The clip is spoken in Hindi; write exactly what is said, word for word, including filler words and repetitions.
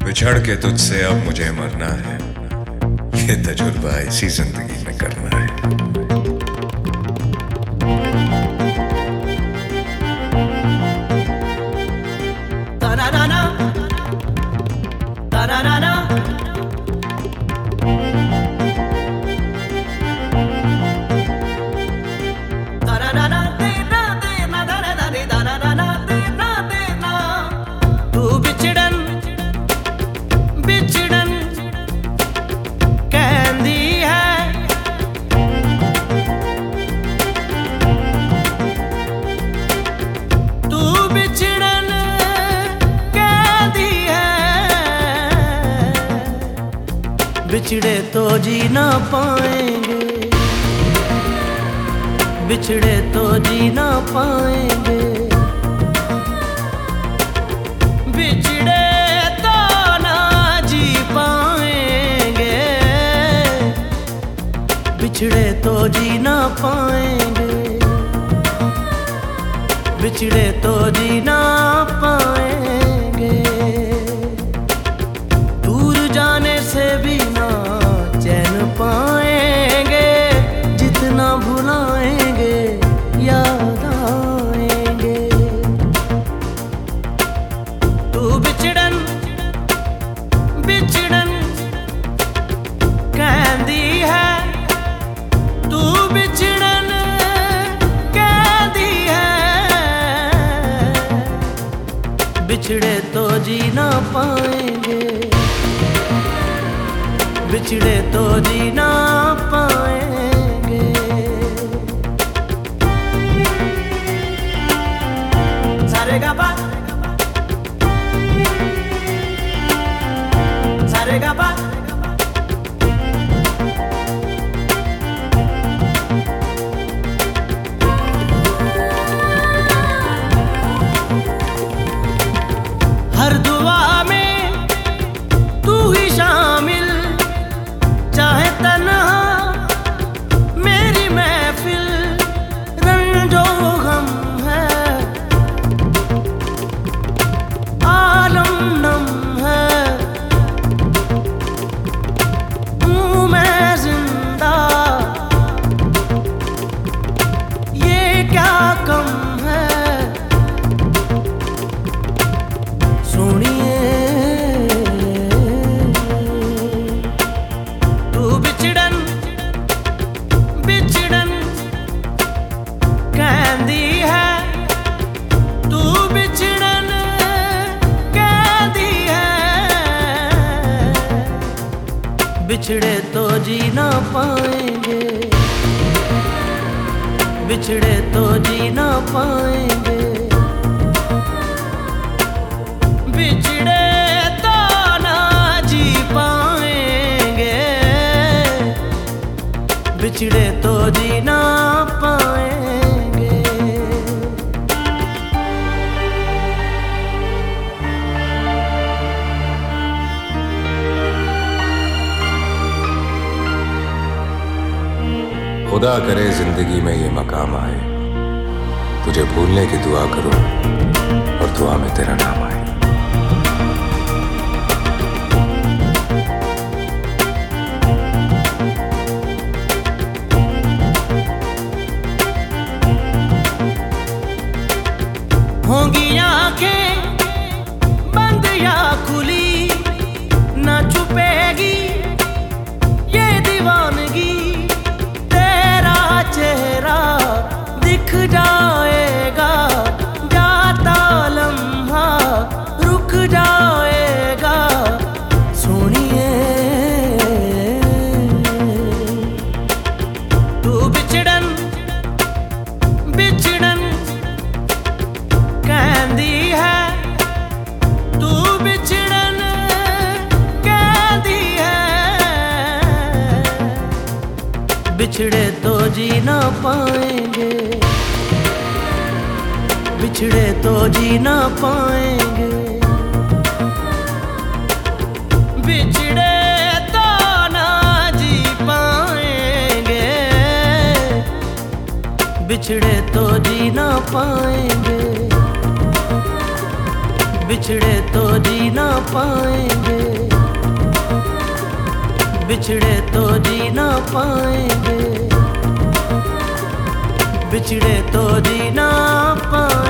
बिछड़ के तुझसे अब मुझे मरना है, ये तजुर्बा इसी जिंदगी में करना है। Ta-na-na-na, ta-na-na-na, ta-na-na-na, de-na, de-na, da-na-na, de-da-na-na, de-na, de-na। तू बिछड़न बिछड़न कहंदी है, तू बिछड़न कहंदी है, बिछड़े तो जी ना पाएंगे, बिछड़े तो जी ना पाएंगे, बिछड़े तो ना जी पाएंगे, बिछड़े तो जी ना पाएंगे, बिछड़े तो जी ना पाएंगे। दूर जाने से भी ना चैन पाएंगे, जितना भुलाएंगे याद आएंगे। तू बिछड़न बिछड़न कहंदी है, तू बिछड़न कहंदी है, बिछड़े तो जी ना पाएंगे, बिछड़े तो जी ना पाएंगे। सारे गा पा सारे गा पा हर दुआ में तू ही शामिल, चाहे तन्हा मेरी महफिल, रंजो गम है आलम नम है, हूँ मैं जिंदा ये क्या कम है। सुनिए तू बिछड़न बिछड़न कहंदी है, तू बिछड़न कहंदी है, बिछड़े तो जी ना पाएंगे, बिछड़े तो जी ना पाएंगे, बिछड़े तो ना जी पाएंगे, बिछड़े तो जी ना पाएंगे। खुदा करे जिंदगी में ये मकाम आए, तुझे भूलने की दुआ करूं और दुआ में तेरा नाम आए। होंगी आंखें बंद या खुली, ना छुपेगी ये दीवानगी, तेरा चेहरा दिख जाएगा, जाता लम्हा रुक जाएगा। सुनिए तू बिछड़न बिछड़न कहंदी है, तू बिछड़न कहंदी है, बिछड़े तो जी ना पाएंगे, बिछड़े तो जी ना पाएंगे, बिछड़े तो ना जी पाएंगे, बिछड़े तो जी ना पाएंगे, बिछड़े तो जी ना पाएंगे। बिछड़े तो जी ना पाएंगे, बिछड़े तो जी ना पाएंगे।